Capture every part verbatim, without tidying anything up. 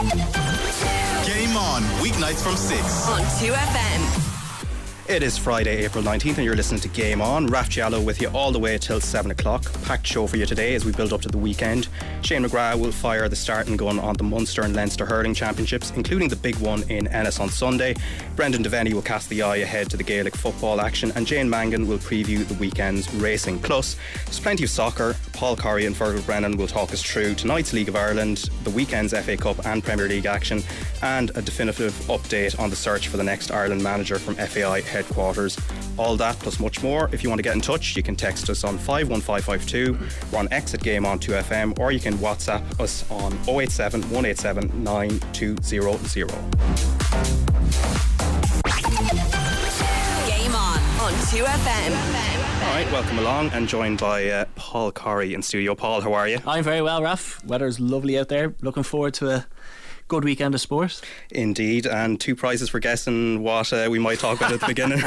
Game On, weeknights from six. On two F M. It is Friday, April nineteenth, and you're listening to Game On. Raf Giallo with you all the way till seven o'clock. Packed show for you today as we build up to the weekend. Shane McGrath will fire the starting gun on the Munster and Leinster Hurling Championships, including the big one in Ennis on Sunday. Brendan Devaney will cast the eye ahead to the Gaelic football action, and Jane Mangan will preview the weekend's racing. Plus, there's plenty of soccer. Paul Corry and Fergal Brennan will talk us through tonight's League of Ireland, the weekend's F A Cup and Premier League action, and a definitive update on the search for the next Ireland manager from F A I headquarters. All that plus much more. If you want to get in touch, you can text us on five one five five two. We're on X at Game On two F M, or you can WhatsApp us on oh eight seven, one eight seven, nine two zero zero. Game On on two F M. Alright, welcome along, and joined by uh, Paul Corry in studio. Paul, how are you? I'm very well, Raf. Weather's lovely out there. Looking forward to a good weekend of sport. Indeed, and two prizes for guessing what uh, we might talk about at the beginning.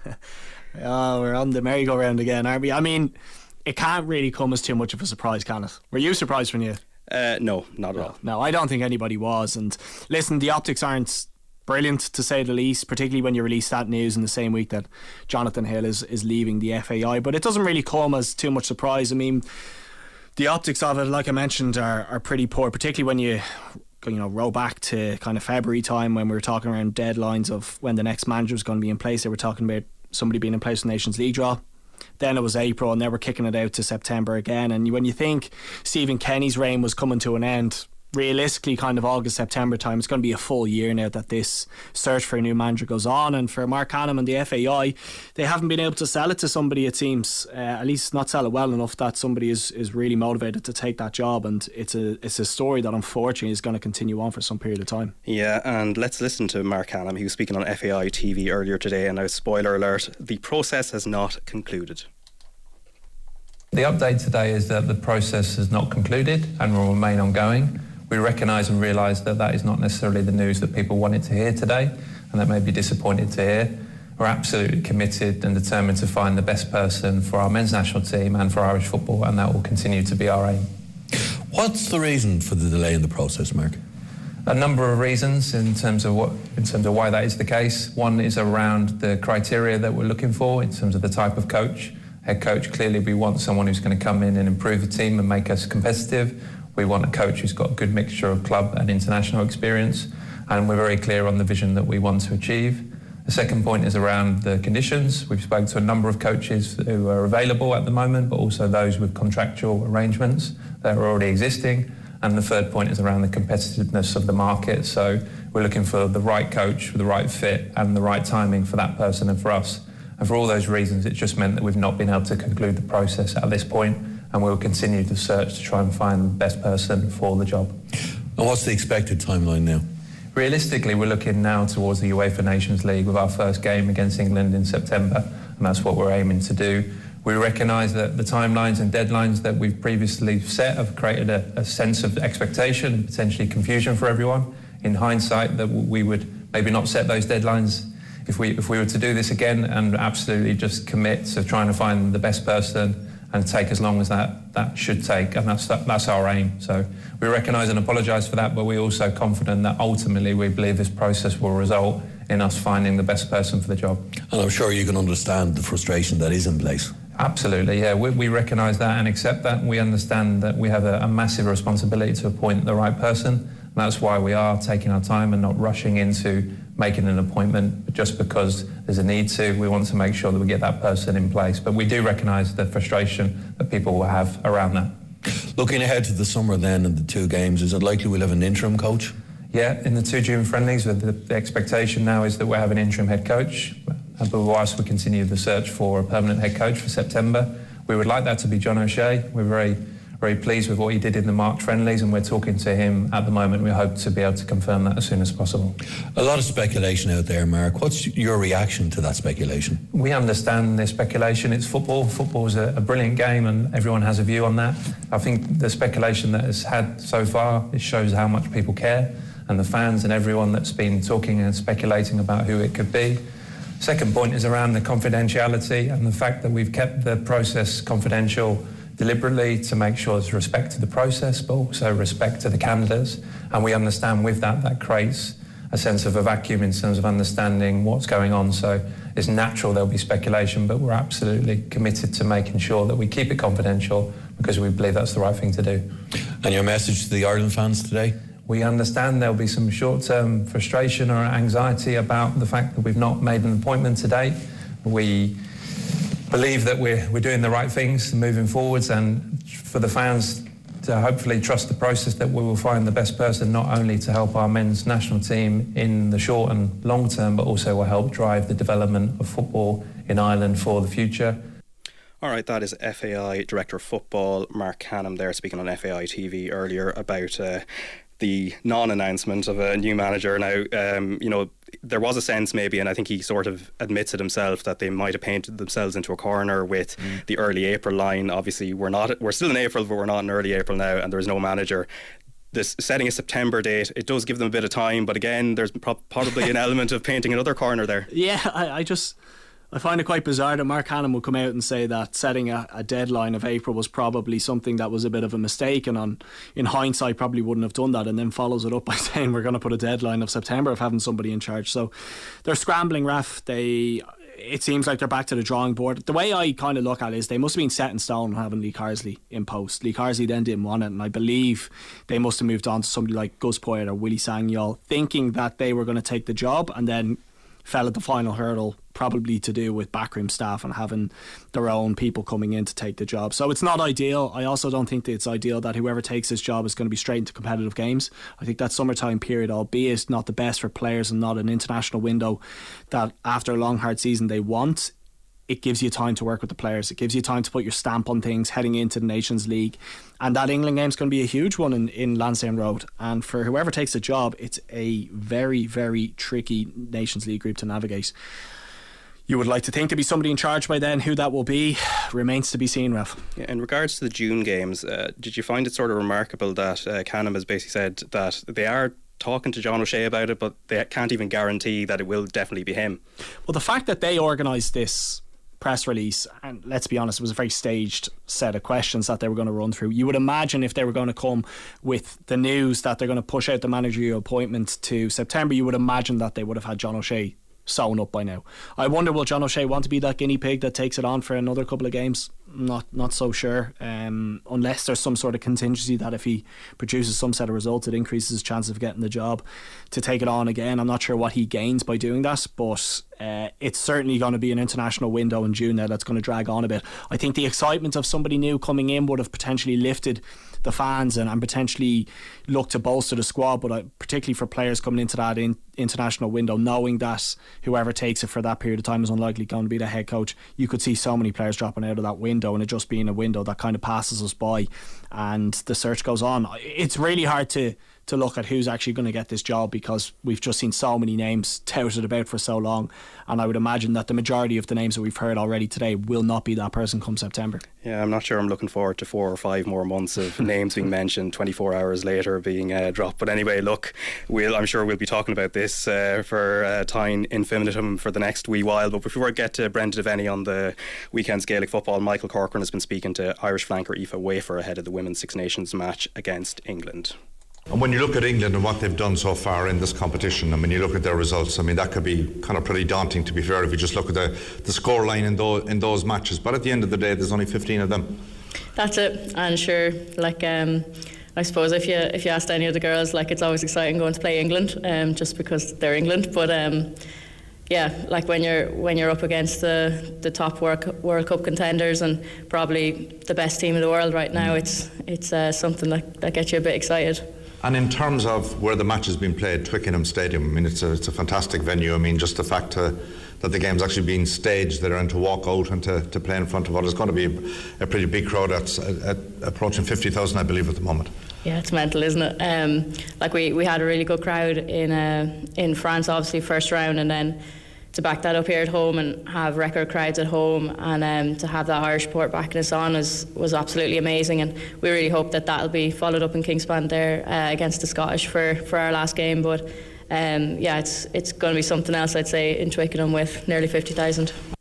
Oh, we're on the merry-go-round again, aren't we? I mean, it can't really come as too much of a surprise, can it? Were you surprised when you... Uh, no, not at no, all. No, I don't think anybody was. And listen, the optics aren't brilliant, to say the least, particularly when you release that news in the same week that Jonathan Hill is, is leaving the F A I. But it doesn't really come as too much surprise. I mean, the optics of it, like I mentioned, are, are pretty poor, particularly when you... you know, roll back to kind of February time when we were talking around deadlines of when the next manager was going to be in place. They were talking about somebody being in place for the Nations League draw. Then it was April, and now we're kicking it out to September again. And when you think Stephen Kenny's reign was coming to an end, realistically kind of August, September time, it's going to be a full year now that this search for a new manager goes on. And for Mark Hannam and the F A I, they haven't been able to sell it to somebody, it seems, uh, at least not sell it well enough that somebody is, is really motivated to take that job. And it's a it's a story that unfortunately is going to continue on for some period of time. Yeah, and let's listen to Mark Hannam. He was speaking on F A I T V earlier today, and now, spoiler alert, the process has not concluded. The update today is that the process has not concluded and will remain ongoing. We recognise and realise that that is not necessarily the news that people wanted to hear today, and that may be disappointed to hear. We're absolutely committed and determined to find the best person for our men's national team and for Irish football, and that will continue to be our aim. What's the reason for the delay in the process, Mark? A number of reasons in terms of what, in terms of why that is the case. One is around the criteria that we're looking for in terms of the type of coach. Head coach, clearly we want someone who's going to come in and improve the team and make us competitive. We want a coach who's got a good mixture of club and international experience, and we're very clear on the vision that we want to achieve. The second point is around the conditions. We've spoken to a number of coaches who are available at the moment, but also those with contractual arrangements that are already existing. And the third point is around the competitiveness of the market. So we're looking for the right coach with the right fit and the right timing for that person and for us. And for all those reasons, it just meant that we've not been able to conclude the process at this point, and we'll continue to search to try and find the best person for the job. And what's the expected timeline now? Realistically, we're looking now towards the UEFA Nations League with our first game against England in September, and that's what we're aiming to do. We recognise that the timelines and deadlines that we've previously set have created a, a sense of expectation and potentially confusion for everyone. In hindsight, that we would maybe not set those deadlines if we if we were to do this again, and absolutely just commit to trying to find the best person and take as long as that, that should take, and that's that, that's our aim. So we recognise and apologise for that, but we're also confident that ultimately we believe this process will result in us finding the best person for the job. And I'm sure you can understand the frustration that is in place. Absolutely, yeah. We, we recognise that and accept that. We understand that we have a, a massive responsibility to appoint the right person. And that's why we are taking our time and not rushing into making an appointment just because there's a need to. We want to make sure that we get that person in place. But we do recognise the frustration that people will have around that. Looking ahead to the summer then and the two games, is it likely we'll have an interim coach? Yeah, in the two June friendlies, the, the expectation now is that we'll have an interim head coach. But whilst we continue the search for a permanent head coach for September, we would like that to be John O'Shea. We're very, very pleased with what he did in the March friendlies, and we're talking to him at the moment. We hope to be able to confirm that as soon as possible. A lot of speculation out there, Mark. What's your reaction to that speculation? We understand the speculation. It's football. Football is a, a brilliant game, and everyone has a view on that. I think the speculation that has had so far, it shows how much people care, and the fans and everyone that's been talking and speculating about who it could be. Second point is around the confidentiality and the fact that we've kept the process confidential deliberately to make sure there's respect to the process, but also respect to the candidates. And we understand with that, that creates a sense of a vacuum in terms of understanding what's going on. So it's natural there'll be speculation, but we're absolutely committed to making sure that we keep it confidential because we believe that's the right thing to do. And your message to the Ireland fans today? We understand there'll be some short-term frustration or anxiety about the fact that we've not made an appointment today. We believe that we're, we're doing the right things moving forwards, and for the fans to hopefully trust the process that we will find the best person not only to help our men's national team in the short and long term, but also will help drive the development of football in Ireland for the future. All right, that is F A I Director of Football Mark Canham there, speaking on F A I T V earlier about uh, the non-announcement of a new manager. Now, um, you know, there was a sense maybe, and I think he sort of admits it himself, that they might have painted themselves into a corner with mm. the early April line. Obviously, we're not, we're still in April, but we're not in early April now, and there is no manager. This setting a September date, it does give them a bit of time, but again, there's pro- probably an element of painting another corner there. Yeah, I, I just... I find it quite bizarre that Mark Canham will come out and say that setting a, a deadline of April was probably something that was a bit of a mistake, and on in hindsight probably wouldn't have done that, and then follows it up by saying we're going to put a deadline of September of having somebody in charge. So they're scrambling, Raf. They it seems like they're back to the drawing board. The way I kind of look at it is they must have been set in stone having Lee Carsley in post. Lee Carsley then didn't want it, and I believe they must have moved on to somebody like Gus Poyet or Willie Sagnol, thinking that they were going to take the job, and then fell at the final hurdle, probably to do with backroom staff and having their own people coming in to take the job. So it's not ideal. I also don't think that it's ideal that whoever takes this job is going to be straight into competitive games. I think that summertime period, albeit not the best for players and not an international window that after a long hard season they want, it gives you time to work with the players. It gives you time to put your stamp on things heading into the Nations League. And that England game's going to be a huge one in, in Lansdowne Road. And for whoever takes the job, it's a very, very tricky Nations League group to navigate. You would like to think there'd be somebody in charge by then. Who that will be remains to be seen, Ralph. Yeah, in regards to the June games, uh, did you find it sort of remarkable that uh, Canham has basically said that they are talking to John O'Shea about it, but they can't even guarantee that it will definitely be him? Well, the fact that they organised this press release, and let's be honest, it was a very staged set of questions that they were going to run through. You would imagine if they were going to come with the news that they're going to push out the managerial appointment to September, you would imagine that they would have had John O'Shea sewn up by now. I wonder, will John O'Shea want to be that guinea pig that takes it on for another couple of games? Not not so sure, um, unless there's some sort of contingency that if he produces some set of results it increases his chance of getting the job to take it on again. I'm not sure what he gains by doing that, but uh, it's certainly going to be an international window in June now that's going to drag on a bit. I think the excitement of somebody new coming in would have potentially lifted the fans and, and potentially look to bolster the squad, but uh, particularly for players coming into that in, international window, knowing that whoever takes it for that period of time is unlikely going to be the head coach, you could see so many players dropping out of that window and it just being a window that kind of passes us by and the search goes on. It's really hard to to look at who's actually going to get this job because we've just seen so many names touted about for so long, and I would imagine that the majority of the names that we've heard already today will not be that person come September. Yeah, I'm not sure I'm looking forward to four or five more months of names being mentioned twenty-four hours later being uh, dropped. But anyway, look, we'll, I'm sure we'll be talking about this uh, for uh, time infinitum for the next wee while. But before I get to Brendan Devaney on the weekend's Gaelic football, Michael Corcoran has been speaking to Irish flanker Aoife Wafer ahead of the Women's Six Nations match against England. And when you look at England and what they've done so far in this competition, I mean, you look at their results, I mean, that could be kind of pretty daunting, to be fair, if you just look at the, the score line in those, in those matches. But at the end of the day, there's only fifteen of them. That's it. And sure, like, um, I suppose if you if you asked any of the girls, like, it's always exciting going to play England, um, just because they're England. But um, yeah, like when you're when you're up against the the top World, World Cup contenders and probably the best team in the world right now, it's it's uh, something that, that gets you a bit excited. And in terms of where the match has been played, Twickenham Stadium, I mean, it's a, it's a fantastic venue. I mean, just the fact uh, that the game's actually being staged there and to walk out and to, to play in front of what is going to be a, a pretty big crowd that's at, at approaching fifty thousand, I believe, at the moment. Yeah, it's mental, isn't it? Um, like we, we had a really good crowd in uh, in France, obviously, first round, and then to back that up here at home and have record crowds at home and um, to have that Irish support backing us on was, was absolutely amazing, and we really hope that that'll be followed up in Kingspan there uh, against the Scottish for, for our last game. But um, yeah, it's it's going to be something else, I'd say, in Twickenham with nearly fifty thousand.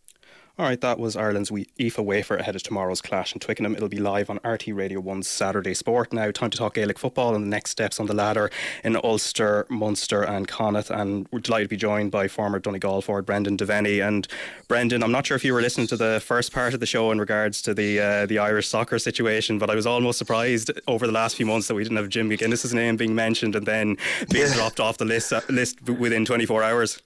Alright, that was Ireland's Aoife wafer ahead of tomorrow's clash in Twickenham. It'll be live on R T Radio one's Saturday Sport. Now, time to talk Gaelic football and the next steps on the ladder in Ulster, Munster and Connacht. And we're delighted to be joined by former Donegal forward Brendan Devaney. And Brendan, I'm not sure if you were listening to the first part of the show in regards to the uh, the Irish soccer situation, but I was almost surprised over the last few months that we didn't have Jim McGuinness's name being mentioned and then being yeah. dropped off the list, uh, list within twenty-four hours.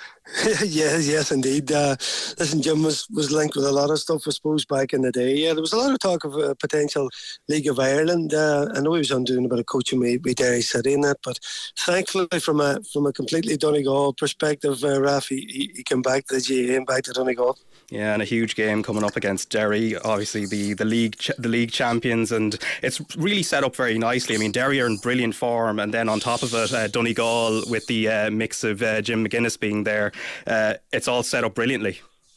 yes, yes, indeed. Uh, listen, Jim was, was linked with a lot of stuff, I suppose, back in the day. Yeah, there was a lot of talk of a potential League of Ireland. Uh, I know he was on doing a bit of coaching with, with Derry City in that, but thankfully, from a from a completely Donegal perspective, uh, Raf, he, he came back to the G A and back to Donegal. Yeah, and a huge game coming up against Derry, obviously the the league ch- the league champions, and it's really set up very nicely. I mean, Derry are in brilliant form, and then on top of it, uh, Donegal with the uh, mix of uh, Jim McGuinness being there, uh, it's all set up brilliantly.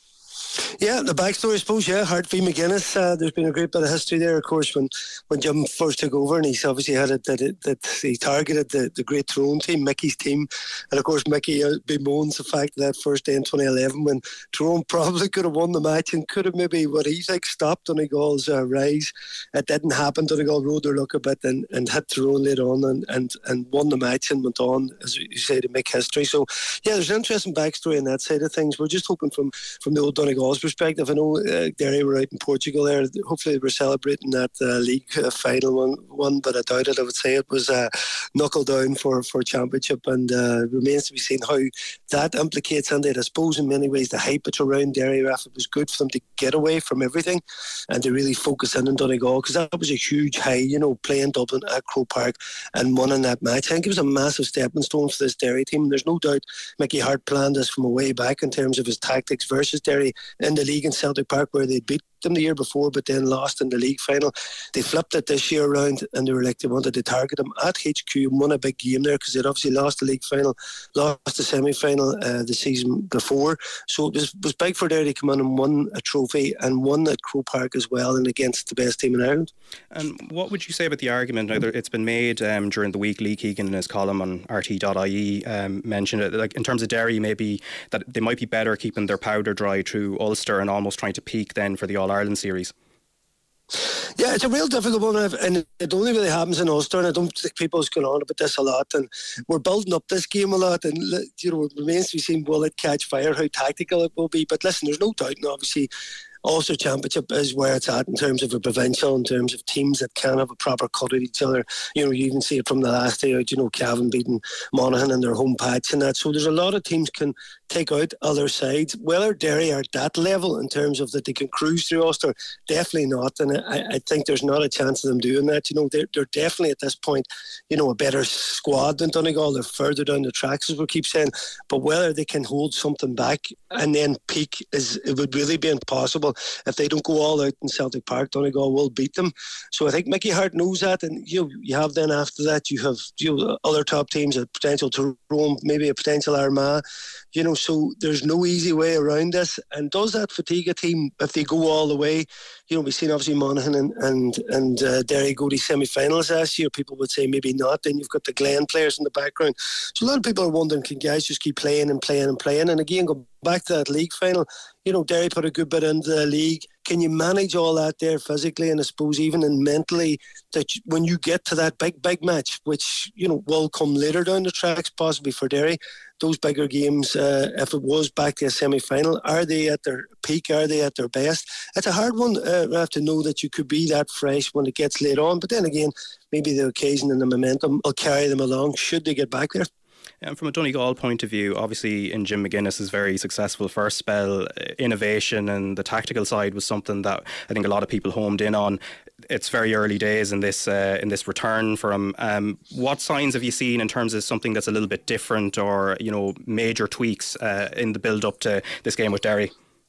Yeah, the backstory, I suppose, yeah, Hart v McGuinness. Uh, there's been a great bit of history there, of course, when, when Jim first took over, and he's obviously had it that, it, that he targeted the, the great Tyrone team, Mickey's team. And of course, Mickey uh, bemoans the fact that first day in twenty eleven when Tyrone probably could have won the match and could have maybe, what he thinks, stopped Donegal's uh, rise. It didn't happen. Donegal rode their luck a bit and, and hit Tyrone later on and, and, and won the match and went on, as you say, to make history. So, yeah, there's an interesting backstory on that side of things. We're just hoping from, from the old Donegal's perspective. I know uh, Derry were out in Portugal there. Hopefully, they were celebrating that uh, league uh, final one, one, but I doubt it. I would say it was uh, knuckle down for, for championship, and uh, remains to be seen how that implicates in it. I suppose in many ways the hype that's around Derry, Raf, it was good for them to get away from everything and to really focus in on Donegal, because that was a huge high, you know, playing Dublin at Croke Park and winning that match. I think it was a massive stepping stone for this Derry team. There's no doubt Mickey Hart planned this from a way back in terms of his tactics versus Derry in the league in Celtic Park, where they beat them the year before but then lost in the league final. They flipped it this year around and they were like they wanted to target them at H Q and won a big game there, because they'd obviously lost the league final, lost the semi-final uh, the season before. So it was, was big for Derry to come in and won a trophy and won at Croke Park as well, and against the best team in Ireland. And what would you say about the argument? Now, it's been made um, during the week. Lee Keegan in his column on R T dot I E um, mentioned it, like in terms of Derry, maybe that they might be better keeping their powder dry through Ulster and almost trying to peak then for the All-Ireland series. Yeah, it's a real difficult one, and it only really happens in Ulster, and I don't think people's going on about this a lot, and we're building up this game a lot, and you know, it remains to be seen, will it catch fire, how tactical it will be. But listen, there's no doubt, and obviously Ulster Championship is where it's at in terms of a provincial, in terms of teams that can have a proper cut at each other. You know, you even see it from the last day out, you know, Cavan beating Monaghan in their home patch and that. So there's a lot of teams can take out other sides. Whether Derry are at that level in terms of that they can cruise through Ulster, definitely not. And I, I think there's not a chance of them doing that. You know, they're, they're definitely at this point, you know, a better squad than Donegal. They're further down the tracks, as we keep saying. But whether they can hold something back and then peak, is it would really be impossible. If they don't go all out in Celtic Park, Donegal will beat them. So I think Mickey Hart knows that, and you you have then after that you have you know, other top teams, a potential Tyrone, maybe a potential Armagh. You know, so there's no easy way around this. And does that fatigue a team if they go all the way? You know, we've seen obviously Monaghan and and, and uh, Derry go to semi-finals last year. People would say maybe not. Then you've got the Glen players in the background. So a lot of people are wondering, can guys just keep playing and playing and playing? And again, go back to that league final. You know, Derry put a good bit into the league. Can you manage all that there physically and I suppose even in mentally, that you, when you get to that big, big match, which, you know, will come later down the tracks, possibly for Derry, those bigger games, uh, if it was back to a semi-final, are they at their peak? Are they at their best? It's a hard one. Uh, we have to know that you could be that fresh when it gets later on. But then again, maybe the occasion and the momentum will carry them along should they get back there. And from a Donegal point of view, obviously in Jim McGuinness's very successful first spell, innovation and the tactical side was something that I think a lot of people homed in on. It's very early days in this uh, in this return for him. Um, what signs have you seen in terms of something that's a little bit different, or you know, major tweaks uh, in the build up to this game with Derry?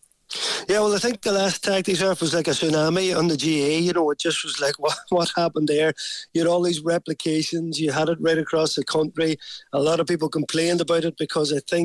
Yeah, well, I think the last tactics off was like a tsunami on the G A. You know, it just was like, what what happened there? You had all these replications. You had it right across the country. A lot of people complained about it because I think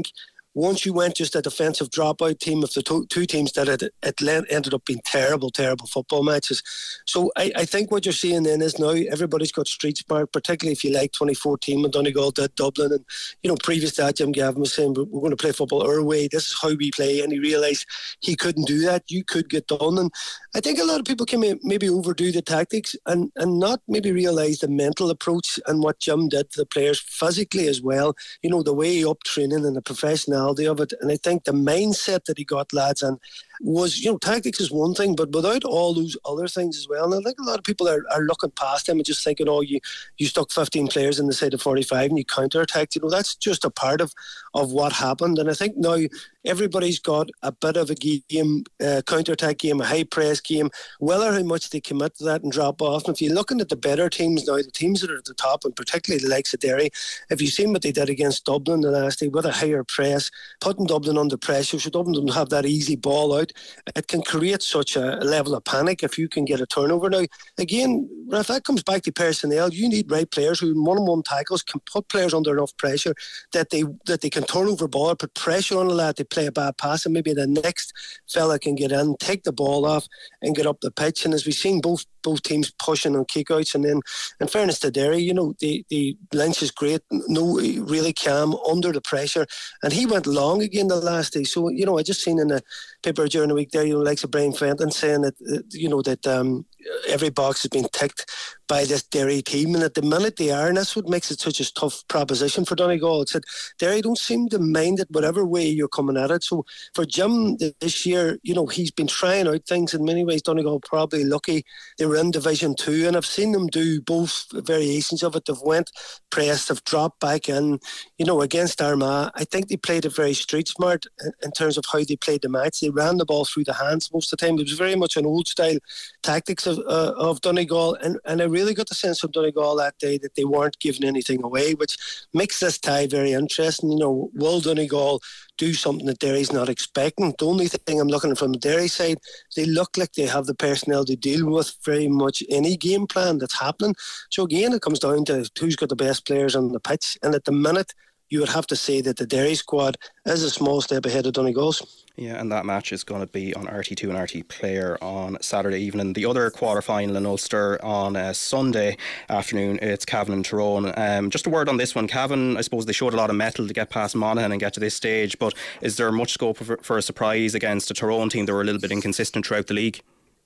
once you went just a defensive dropout team of the to- two teams that it, it ended up being terrible, terrible football matches. So I, I think what you're seeing then is now everybody's got street smart, particularly if you like twenty fourteen when Donegal did Dublin. And, you know, previous to that, Jim Gavin was saying, we're going to play football our way. This is how we play. And he realised he couldn't do that. You could get done. And I think a lot of people can maybe overdo the tactics and, and not maybe realise the mental approach and what Jim did to the players physically as well. You know, the way up training and the professionality of it, and I think the mindset that he got lads and was, you know, tactics is one thing, but without all those other things as well. And I think a lot of people are, are looking past them and just thinking, oh, you, you stuck fifteen players in the side of forty-five and you counter-attacked. You know, that's just a part of, of what happened. And I think now everybody's got a bit of a game, uh, counter-attack game, a high-press game, whether how much they commit to that and drop off. And if you're looking at the better teams now, the teams that are at the top, and particularly the likes of Derry, if you've seen what they did against Dublin the last day with a higher press, putting Dublin under pressure, so Dublin don't have that easy ball out, it can create such a level of panic if you can get a turnover. Now, again, if that comes back to personnel, you need right players who in one-on-one tackles can put players under enough pressure that they that they can turn over ball, put pressure on a lad to play a bad pass, and maybe the next fella can get in, take the ball off and get up the pitch. And as we've seen both both teams pushing on kickouts, and then in fairness to Derry, you know, the, the Lynch is great, no, really calm under the pressure, and he went long again the last day. So, you know, I just seen in the paper during the week there, you know, like Brian Fenton saying that, uh, you know, that um, every box has been ticked by this Derry team, and at the minute they are, and that's what makes it such a tough proposition for Donegal. It's that Derry don't seem to mind it whatever way you're coming at it. So for Jim this year, you know, he's been trying out things in many ways. Donegal probably lucky they were in Division Two, and I've seen them do both variations of it. They've went pressed, they've dropped back in, you know, against Armagh. I think they played it very street smart in, in terms of how they played the match. They ran the ball through the hands most of the time. It was very much an old style tactics of, uh, of Donegal, and, and I really got the sense from Donegal that day that they weren't giving anything away, which makes this tie very interesting. You know, will Donegal do something that Derry's not expecting? The only thing I'm looking at from the Derry side, they look like they have the personnel to deal with very much any game plan that's happening. So again, it comes down to who's got the best players on the pitch, and at the minute you would have to say that the Derry squad is a small step ahead of Donegal's. Yeah, and that match is going to be on R T two and R T Player on Saturday evening. The other quarter-final in Ulster on uh, Sunday afternoon, it's Cavan and Tyrone. Um, just a word on this one. Cavan, I suppose they showed a lot of mettle to get past Monaghan and get to this stage, but is there much scope for, for a surprise against a Tyrone team that were a little bit inconsistent throughout the league?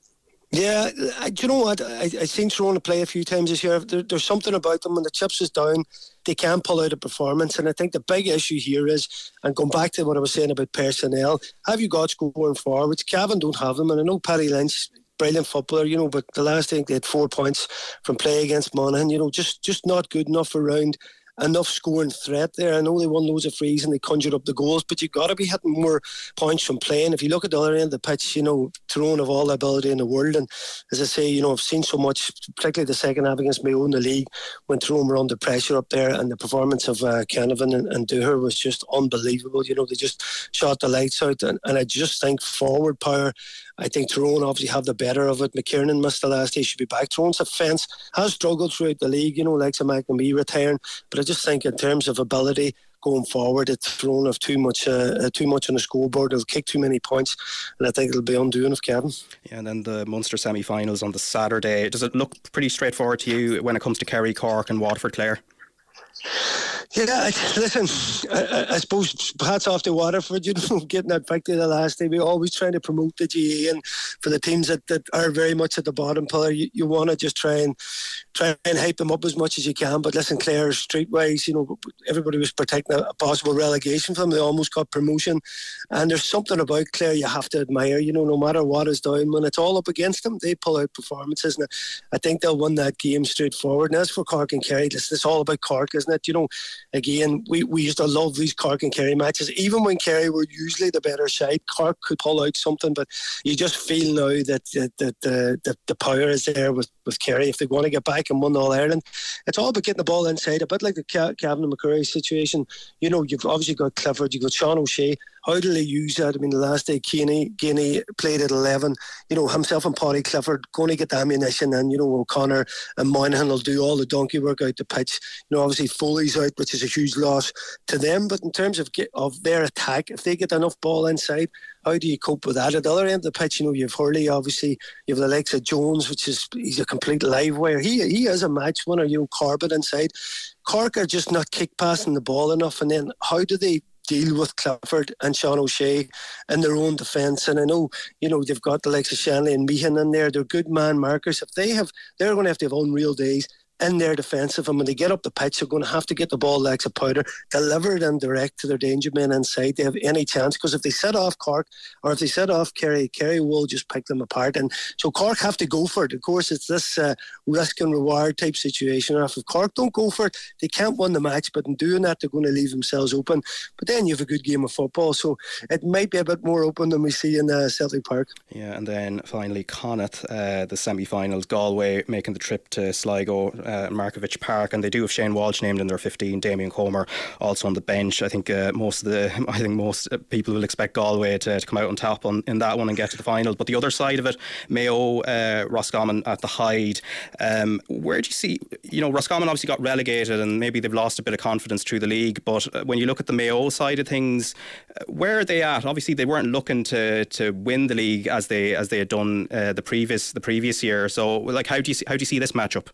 Yeah, I, do you know what? I, I've seen Tyrone play a few times this year. There, there's something about them when the chips is down, they can pull out a performance. And I think the big issue here is, and going back to what I was saying about personnel, have you got scoring forwards? Cavan don't have them, and I know Paddy Lynch, brilliant footballer, you know, but the last thing they had four points from play against Monaghan, you know, just just not good enough around enough scoring threat there. I know they won loads of frees and they conjured up the goals, but you've got to be hitting more points from playing. If you look at the other end of the pitch, you know, Tyrone have all the ability in the world, and as I say, you know, I've seen so much, particularly the second half against Mayo in the league when Tyrone were under pressure up there, and the performance of uh, Canavan and, and Dooher was just unbelievable. You know, they just shot the lights out, and, and I just think forward power, I think Tyrone obviously have the better of it. McKiernan missed the last day, should be back. Tyrone's defence has struggled throughout the league, you know, like some McNamee retiring, but I just think in terms of ability going forward, it's Tyrone have too much uh, too much on the scoreboard. It'll kick too many points, and I think it'll be undoing of Cavan. Yeah, and then the Munster semi-finals on the Saturday. Does it look pretty straightforward to you when it comes to Kerry, Cork and Waterford, Clare? Yeah, listen, I, I suppose hats off to Waterford, you know, getting that victory the last day. We're always trying to promote the G A A, and for the teams that, that are very much at the bottom pillar, you, you want to just try and try and hype them up as much as you can. But listen, Clare, streetwise, you know, everybody was protecting a possible relegation from them. They almost got promotion, and there's something about Clare you have to admire. You know, no matter what is down, when it's all up against them, they pull out performances, and I think they'll win that game straightforward. And as for Cork and Kerry, this is all about Cork, isn't it? You know, again, we, we used to love these Cork and Kerry matches. Even when Kerry were usually the better side, Cork could pull out something, but you just feel now that, that, that the, the, the power is there with, with Kerry. If they want to get back and win All Ireland, it's all about getting the ball inside, a bit like the Cavan and McCurry situation. You know, you've obviously got Clifford, you've got Sean O'Shea. How do they use that? I mean, the last day, Keane, Keane played at eleven. You know, himself and Paddy Clifford going to get the ammunition, and, you know, O'Connor and Moynihan will do all the donkey work out the pitch. You know, obviously Foley's out, which is a huge loss to them. But in terms of get, of their attack, if they get enough ball inside, how do you cope with that? At the other end of the pitch, you know, you have Hurley, obviously. You have the likes of Jones, which is, he's a complete live wire. He he is a match winner, you know, Corbett inside. Cork are just not kick passing the ball enough. And then how do they deal with Clifford and Sean O'Shea in their own defence? And I know, you know, they've got the likes of Shanley and Meehan in there. They're good man markers. If they have, they're going to have to have unreal days in their defensive, and when they get up the pitch, they're going to have to get the ball like a powder, deliver it and direct to their danger men inside. They have any chance, because if they set off Cork or if they set off Kerry, Kerry will just pick them apart. And so Cork have to go for it. Of course, it's this uh, risk and reward type situation. If Cork don't go for it, they can't win the match, but in doing that, they're going to leave themselves open. But then you have a good game of football, so it might be a bit more open than we see in uh, Celtic Park. Yeah, and then finally Connacht, uh, the semi-finals, Galway making the trip to Sligo, Uh, Markovich Park, and they do have Shane Walsh named in their fifteen. Damien Comer also on the bench. I think uh, most of the I think most people will expect Galway to, to come out on top on, in that one and get to the final. But the other side of it, Mayo, uh, Roscommon at the Hyde. Um, where do you see? You know, Roscommon obviously got relegated, and maybe they've lost a bit of confidence through the league. But when you look at the Mayo side of things, where are they at? Obviously, they weren't looking to to win the league as they as they had done uh, the previous the previous year. So, like, how do you see, how do you see this matchup?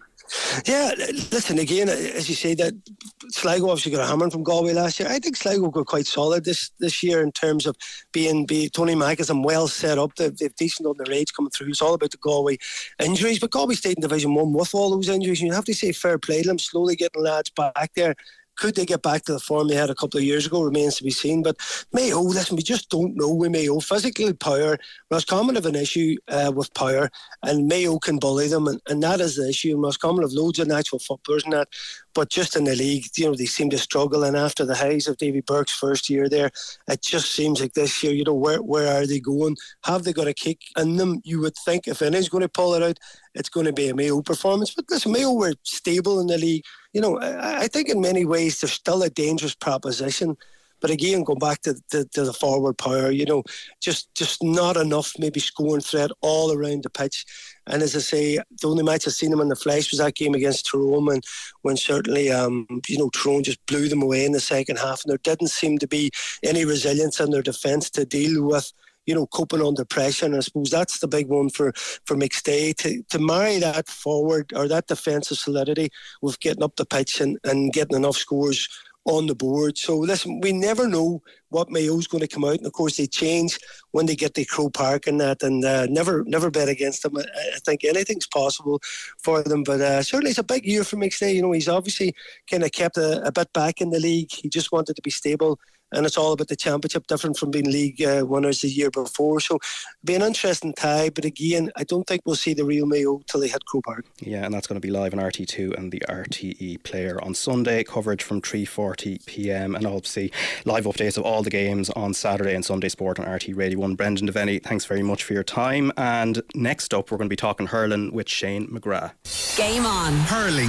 Yeah, listen, again, as you say, that Sligo obviously got a hammering from Galway last year. I think Sligo got quite solid this this year in terms of being, be Tony Mack is well set up. They've, they've decent on their age coming through. It's all about the Galway injuries, but Galway stayed in Division one with all those injuries. You have to say fair play to them, slowly getting lads back there. Could they get back to the form they had a couple of years ago? Remains to be seen. But Mayo, listen, we just don't know with Mayo. Physical power, Roscommon have an issue uh, with power, and Mayo can bully them, and, and that is the issue. And Roscommon have loads of natural footballers in that, but just in the league, you know, they seem to struggle. And after the highs of Davy Burke's first year there, it just seems like this year, you know, where where are they going? Have they got a kick in them? You would think if anyone's going to pull it out, it's going to be a Mayo performance. But listen, Mayo were stable in the league. You know, I, I think in many ways they're still a dangerous proposition. But again, going back to, to, to the forward power, you know, just just not enough maybe scoring threat all around the pitch. And as I say, the only match I've seen them in the flesh was that game against Tyrone, and when certainly, um, you know, Tyrone just blew them away in the second half, and there didn't seem to be any resilience in their defence to deal with, you know, coping under pressure. And I suppose that's the big one for, for McStay, to, to marry that forward or that defensive solidity with getting up the pitch and, and getting enough scores on the board. So listen, we never know what Mayo's going to come out, and of course they change when they get to Croke Park and that, and uh, never never bet against them. I, I think anything's possible for them, but uh, certainly it's a big year for McStay. You know, he's obviously kind of kept a, a bit back in the league. He just wanted to be stable, and it's all about the championship, different from being league uh, winners the year before. So it'll be an interesting tie, but again, I don't think we'll see the real Mayo till they hit Croke Park. Yeah, and that's going to be live on R T two and the R T E player on Sunday. Coverage from three forty p m, and obviously live updates of all the games on Saturday and Sunday Sport on R T Radio one. Brendan Devaney, thanks very much for your time. And next up, we're going to be talking hurling with Shane McGrath. Game on. Hurling.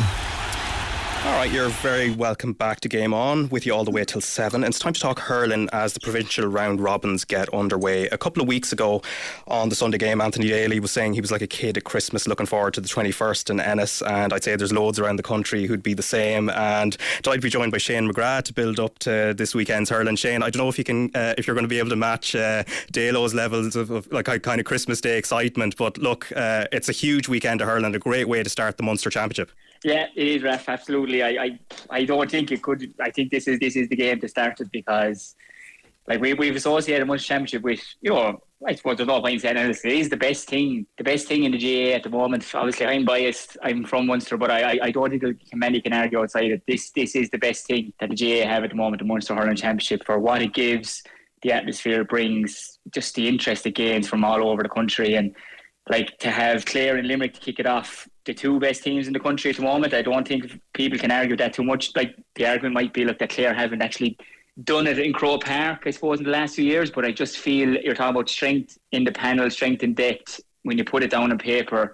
Alright, you're very welcome back to Game On, with you all the way till seven. And it's time to talk hurling as the provincial round robins get underway. A couple of weeks ago on the Sunday game, Anthony Daly was saying he was like a kid at Christmas looking forward to the twenty-first in Ennis, and I'd say there's loads around the country who'd be the same. And delighted to be joined by Shane McGrath to build up to this weekend's hurling. Shane, I don't know if you can, uh, if you're going to be able to match uh, Dalo's levels of, of like kind of Christmas Day excitement, but look, uh, it's a huge weekend of hurling, a great way to start the Munster Championship. Yeah, it is, Raf, absolutely. I, I, I don't think it could. I think this is this is the game to start it, because like we we've associated Munster Championship with, you know, I suppose there's no point saying it is the best thing, the best thing in the G A A at the moment. Obviously, I'm biased. I'm from Munster, but I, I, I don't think many can argue outside it. This this is the best thing that the G A A have at the moment, the Munster Hurling Championship, for what it gives, the atmosphere it brings, just the interest it gains from all over the country, and like to have Clare and Limerick to kick it off, the two best teams in the country at the moment. I don't think people can argue that too much. Like the argument might be like that Clare haven't actually done it in Croke Park, I suppose, in the last few years, but I just feel you're talking about strength in the panel, strength in depth. When you put it down on paper,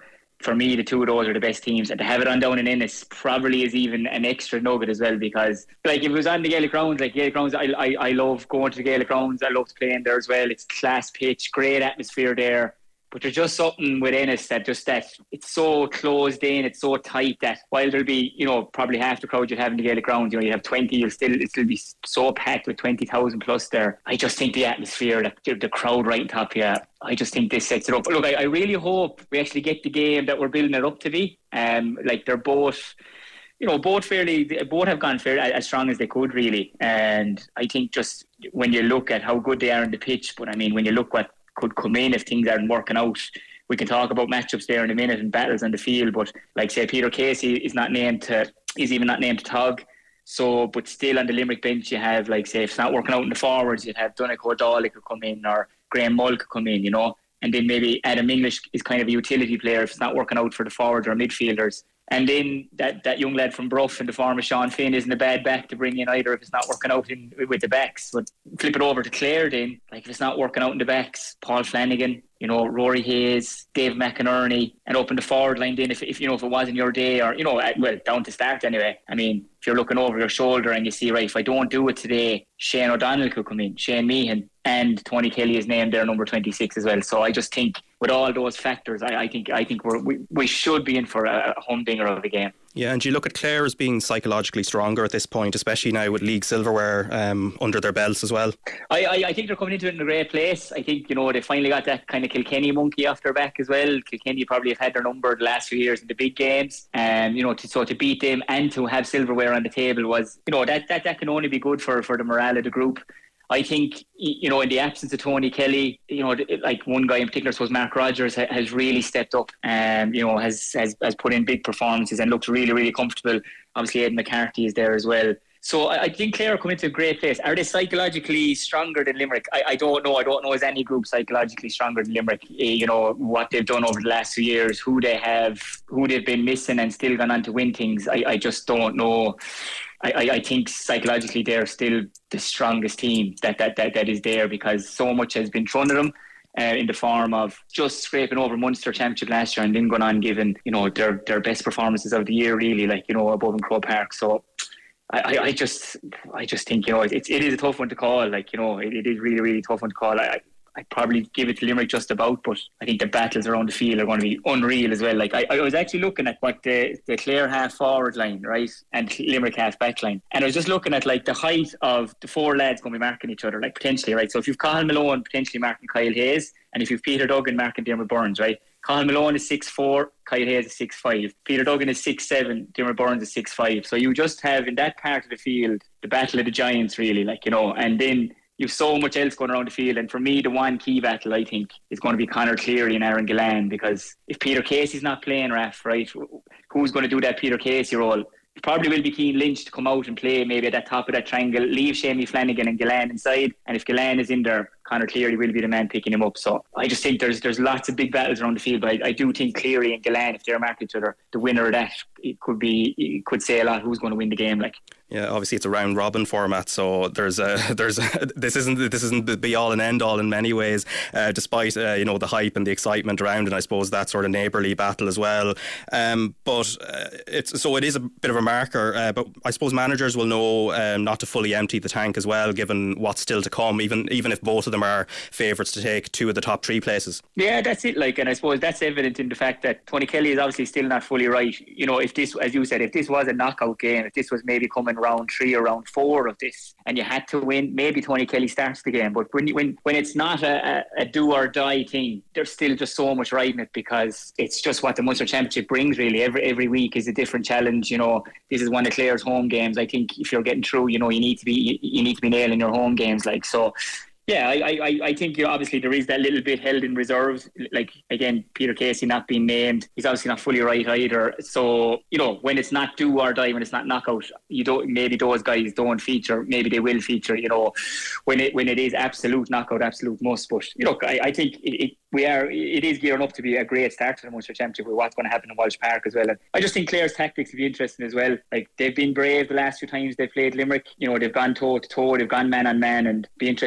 for me, the two of those are the best teams, and to have it on down in Ennis probably is even an extra nugget as well, because like if it was on the Gaelic Grounds, like Gaelic Grounds, I, I, I love going to the Gaelic Grounds. I love playing there as well. It's class pitch, great atmosphere there. But there's just something with Ennis that just that it's so closed in, it's so tight that while there'll be, you know, probably half the crowd you'd have in the Gaelic Grounds, you know, you have twenty, you'll still it'll still be so packed with twenty thousand plus there. I just think the atmosphere, the, the crowd right on top, yeah, I just think this sets it up. Look, I, I really hope we actually get the game that we're building it up to be. Um, like they're both, you know, both fairly, both have gone fairly as strong as they could really. And I think just when you look at how good they are on the pitch, but I mean, when you look what could come in if things aren't working out. We can talk about matchups there in a minute and battles on the field, but like say Peter Casey is not named to, is even not named to Tog. So, but still on the Limerick bench you have, like say if it's not working out in the forwards, you'd have Donnacha O'Donnell could come in, or Graham Mull could come in, you know, and then maybe Adam English is kind of a utility player if it's not working out for the forwards or midfielders. And then that, that young lad from Bruff in the form of Sean Finn isn't a bad back to bring in either if it's not working out in, with the backs. But flip it over to Clare then, like if it's not working out in the backs, Paul Flanagan, you know, Rory Hayes, Dave McInerney, and up in the forward line then if, if you know, if it wasn't your day, or, you know, well, down to start anyway. I mean, if you're looking over your shoulder and you see, right, if I don't do it today, Shane O'Donnell could come in, Shane Meehan, and Tony Kelly is named there number twenty-six as well. So I just think with all those factors, I, I think I think we're, we we should be in for a humdinger of a game. Yeah, and you look at Clare as being psychologically stronger at this point, especially now with league silverware um, under their belts as well. I, I, I think they're coming into it in a great place. I think, you know, they finally got that kind of Kilkenny monkey off their back as well. Kilkenny probably have had their number the last few years in the big games. And, um, you know, to, so to beat them and to have silverware on the table was, you know, that, that, that can only be good for, for the morale of the group. I think, you know, in the absence of Tony Kelly, you know, like one guy in particular, I suppose Mark Rogers has really stepped up and, you know, has, has, has put in big performances and looks really, really comfortable. Obviously, Ed McCarthy is there as well. So I think Clare are coming to a great place. Are they psychologically stronger than Limerick? I, I don't know. I don't know is any group psychologically stronger than Limerick. You know, what they've done over the last few years, who they have, who they've been missing and still gone on to win things. I, I just don't know. I, I think psychologically they're still the strongest team that, that, that, that is there, because so much has been thrown at them uh, in the form of just scraping over Munster Championship last year and then going on giving, you know, their their best performances of the year really, like, you know, above in Croke Park. So I, I just I just think, you know, it's, it is a tough one to call. Like, you know, it, it is really, really tough one to call. I, I'd probably give it to Limerick just about, but I think the battles around the field are going to be unreal as well. Like I, I was actually looking at what the, the Clare half forward line, right, and Limerick half back line, and I was just looking at like the height of the four lads going to be marking each other, like potentially, right. So if you've Cathal Malone potentially marking Kyle Hayes, and if you've Peter Duggan marking Dermot Burns, right. Cathal Malone is six four, Kyle Hayes is six five, Peter Duggan is six seven, Dermot Burns is six five. So you just have in that part of the field the battle of the giants, really, like, you know, and then you've so much else going around the field. And for me, the one key battle, I think, is going to be Conor Cleary and Aaron Gillan, because if Peter Casey's not playing, Raf, right, who's going to do that Peter Casey role? It probably will be Keane Lynch to come out and play maybe at that top of that triangle, leave Shamie Flanagan and Gillan inside, and if Gillan is in there, Conor Cleary will be the man picking him up. So I just think there's there's lots of big battles around the field, but I, I do think Cleary and Gillan, if they're marking each other, the winner of that, it could be, it could say a lot who's going to win the game. Like, yeah, obviously it's a round robin format, so there's a there's a, this isn't this isn't the be all and end all in many ways, uh, despite uh, you know, the hype and the excitement around, and I suppose that sort of neighbourly battle as well. Um, but uh, it's so it is a bit of a marker. Uh, but I suppose managers will know um, not to fully empty the tank as well, given what's still to come. Even even if both of them are favourites to take two of the top three places. Yeah, that's it. Like, and I suppose that's evident in the fact that Tony Kelly is obviously still not fully right. You know, if this, as you said, if this was a knockout game, if this was maybe coming round three or round four of this, and you had to win, maybe Tony Kelly starts the game. But when you, when when it's not a, a, a do or die thing, there's still just so much riding it, because it's just what the Munster Championship brings. Really, every every week is a different challenge. You know, this is one of Clare's home games. I think if you're getting through, you know, you need to be you, you need to be nailing your home games. Like, so. Yeah, I, I, I think, you know, obviously there is that little bit held in reserve. Like, again, Peter Casey not being named, he's obviously not fully right either. So, you know, when it's not do or die, when it's not knockout, you don't, maybe those guys don't feature, maybe they will feature, you know, when it when it is absolute knockout, absolute must. But, you know, I, I think it, it we are, it is gearing up to be a great start to the Munster Championship with what's going to happen in Walsh Park as well. And I just think Clare's tactics will be interesting as well. Like, they've been brave the last few times they've played Limerick. You know, they've gone toe to toe, they've gone man on man, and be interesting to see, are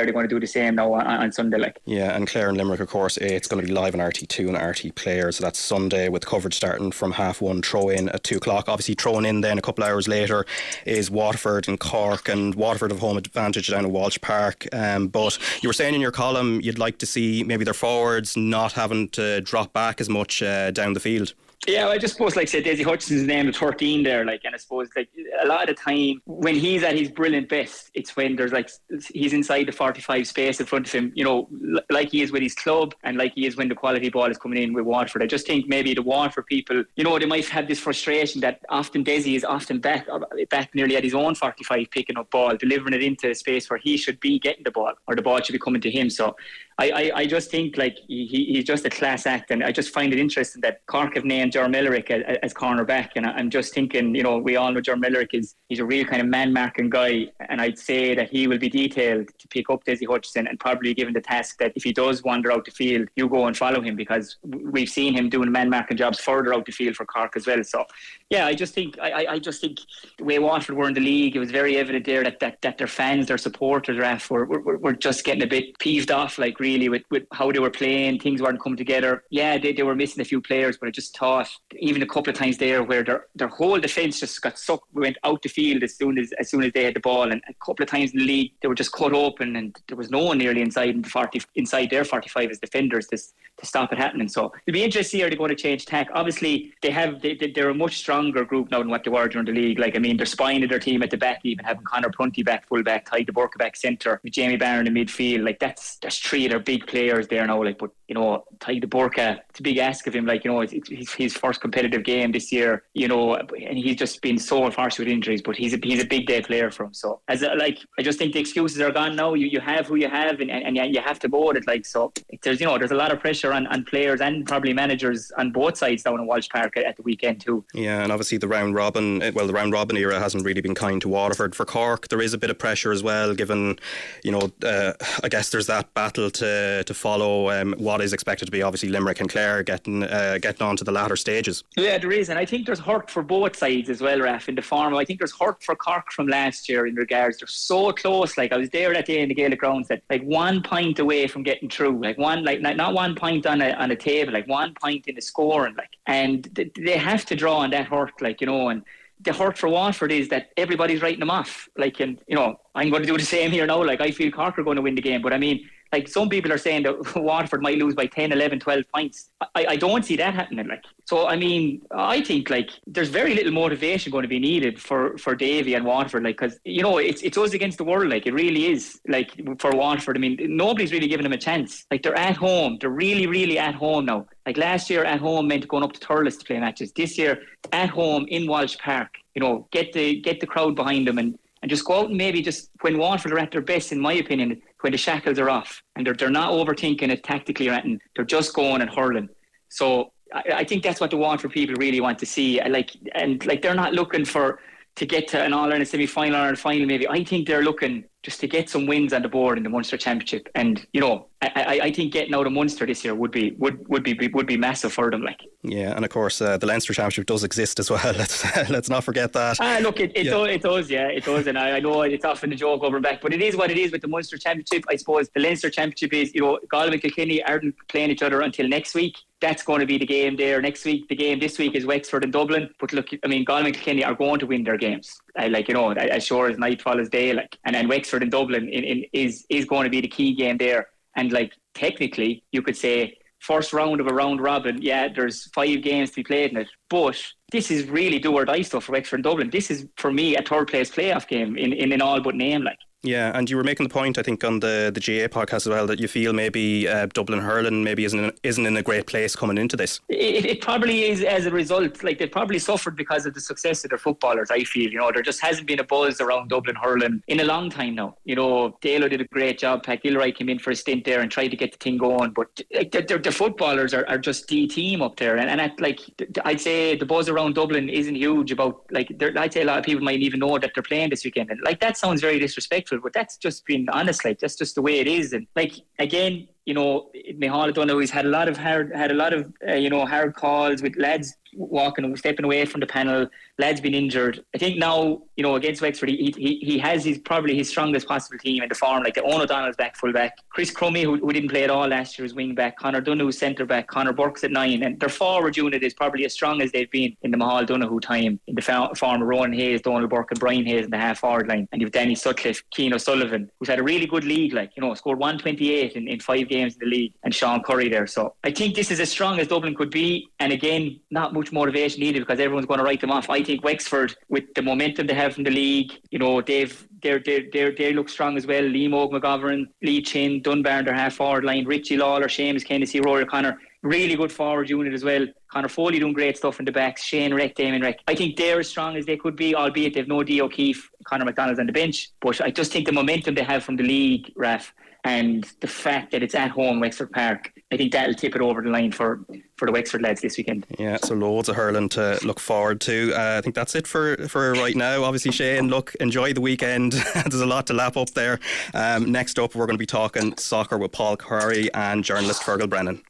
they going to do the same now on, on Sunday? Like, yeah, and Clare and Limerick, of course, it's going to be live on R T two and R T Player, so that's Sunday with coverage starting from half one, throw in at two o'clock. Obviously, throwing in then a couple of hours later is Waterford and Cork, and Waterford have home advantage down at Walsh Park. Um, but you were saying in your column you'd like to see maybe their forwards not having to drop back as much uh, down the field. Yeah, I just suppose, like, say, Dessie Hutchinson's named thirteen there, like, and I suppose, like, a lot of the time when he's at his brilliant best, it's when there's, like, he's inside the forty-five space in front of him, you know, like he is with his club and like he is when the quality ball is coming in with Waterford. I just think maybe the Waterford people, you know, they might have this frustration that often Dessie is often back, back nearly at his own forty-five, picking up ball, delivering it into a space where he should be getting the ball, or the ball should be coming to him. So I, I, I just think, like, he, he's just a class act, and I just find it interesting that Cork have named Ger Millerick as, as cornerback, and I'm just thinking, you know, we all know Ger Millerick is he's a real kind of man-marking guy, and I'd say that he will be detailed to pick up Dessie Hutchinson and probably given the task that if he does wander out the field, you go and follow him, because we've seen him doing man-marking jobs further out the field for Cork as well. So yeah, I just think I, I just think the way Waterford were in the league, it was very evident there that, that, that their fans, their supporters, Raf, were, were, were just getting a bit peeved off, like, really, with, with how they were playing. Things weren't coming together. Yeah, they, they were missing a few players, but I just thought even a couple of times there where their their whole defence just got sucked, went out the field as soon as as soon as they had the ball, and a couple of times in the league they were just cut open, and there was no one nearly inside in the forty inside their forty-five as defenders to, to stop it happening. So it'll be interesting to see how they're going to change tack. Obviously they have they, they're a much stronger group now than what they were during the league. Like, I mean, their spine of their team at the back, even having Conor Prunty back full back, Ty de Burke back centre, with Jamie Barron in midfield, like that's that's three of their big players there now. Like, but you know, Ty de Burke, it's a big ask of him. Like, you know, it's, it's his first competitive game this year, you know, and he's just been so unfortunate with injuries, but he's a, he's a big day player for him. So as a, like, I just think the excuses are gone now. You you have who you have, and, and you have to go at it. Like, so there's, you know, there's a lot of pressure on, on players and probably managers on both sides down in Walsh Park at, at the weekend too. Yeah, and obviously the round robin, well, the round robin era hasn't really been kind to Waterford. For Cork, there is a bit of pressure as well, given, you know, uh, I guess there's that battle to to follow um, what is expected to be obviously Limerick and Clare getting uh, getting on to the latter stages. Yeah, there is, and I think there's hurt for both sides as well, Raf, in the form. I think there's hurt for Cork from last year in regards, they're so close. Like, I was there that day in the Gaelic grounds, that like one point away from getting through, like one, like not, not one point on a on a table, like one point in the scoring, like, and th- they have to draw on that hurt, like, you know. And the hurt for Waterford is that everybody's writing them off, like, and you know, I'm going to do the same here now. Like, I feel Cork are going to win the game, but I mean, like, some people are saying that Waterford might lose by ten, eleven, twelve points. I, I don't see that happening. Like, so I mean, I think, like, there's very little motivation going to be needed for, for Davy and Waterford, like, because, you know, it's it's us against the world. Like, it really is. Like, for Waterford, I mean, nobody's really giving them a chance. Like, they're at home. They're really, really at home now. Like, last year at home meant going up to Thurles to play matches. This year at home in Walsh Park, you know, get the get the crowd behind them, and and just go out and maybe just, when Waterford are at their best, in my opinion, when the shackles are off and they're, they're not overthinking it tactically or anything, they're just going and hurling. So I, I think that's what the Waterford people really want to see. I like, and like, they're not looking for to get to an All-Ireland semi-final or a final maybe. I think they're looking just to get some wins on the board in the Munster Championship. And, you know, I, I, I think getting out of Munster this year would be would, would be would be massive for them. Like, yeah, and of course uh, the Leinster Championship does exist as well. Let's let's not forget that. Ah, look, it it, yeah. does, it does, yeah, it does, and I, I know it's often a joke over and back, but it is what it is with the Munster Championship. I suppose the Leinster Championship is, you know, Galway and Kilkenny aren't playing each other until next week. That's going to be the game there next week. The game this week is Wexford and Dublin. But look, I mean, Galway and Kilkenny are going to win their games. I, like, you know, as sure as night follows day. Like, and then Wexford and Dublin in, in, is is going to be the key game there. And like, technically, you could say first round of a round robin. Yeah, there's five games to be played in it, but this is really do or die stuff for Wexford and Dublin. This is, for me, a third place playoff game in, in, in all but name. Like. Yeah, and you were making the point, I think, on the, the G A podcast as well, that you feel maybe uh, Dublin hurling maybe isn't in, isn't in a great place coming into this. It, it probably is as a result. Like, they probably suffered because of the success of their footballers, I feel. You know, there just hasn't been a buzz around Dublin hurling in a long time now. You know, Taylor did a great job. Pat Gilroy came in for a stint there and tried to get the thing going. But like, the, the, the footballers are, are just the team up there. And, and at, like, I'd say the buzz around Dublin isn't huge about, like, I'd say a lot of people might even know that they're playing this weekend. And like, that sounds very disrespectful, but that's just being honest. Like, that's just the way it is. And like, again, you know, Micheál O'Donoghue has had a lot of hard, had a lot of uh, you know, hard calls with lads walking, stepping away from the panel. Lad's been injured. I think now, you know, against Wexford, he he, he has his probably his strongest possible team in the form. Like the Owen O'Donnell's back, full back. Chris Crummy, who, who didn't play at all last year, is wing back. Connor Donoghue, centre back. Connor Burke's at nine. And their forward unit is probably as strong as they've been in the Mahal Donoghue time, in the form of Rowan Hayes, Donald Burke and Brian Hayes in the half forward line. And you've Danny Sutcliffe, Keane O'Sullivan, who's had a really good league, like, you know, scored one twenty-eight in, in five games in the league, and Sean Curry there. So I think this is as strong as Dublin could be. And again, not much motivation needed because everyone's going to write them off. I think Wexford, with the momentum they have from the league, you know, they've They're, they're, they're, they look strong as well. Liam Oak McGovern, Lee Chin, Dunbar in their half forward line, Richie Lawler, Seamus Kennedy, Rory O'Connor. Really good forward unit as well. Connor Foley doing great stuff in the backs. Shane Reck, Damien Reck. I think they're as strong as they could be, albeit they've no Dee O'Keefe, Conor McDonald's on the bench. But I just think the momentum they have from the league, Raf, and the fact that it's at home, Wexford Park, I think that'll tip it over the line for, for the Wexford lads this weekend. Yeah, so loads of hurling to look forward to. Uh, I think that's it for, for right now. Obviously, Shane, look, enjoy the weekend. There's a lot to lap up there. Um, next up, we're going to be talking soccer with Paul Curry and journalist Fergal Brennan.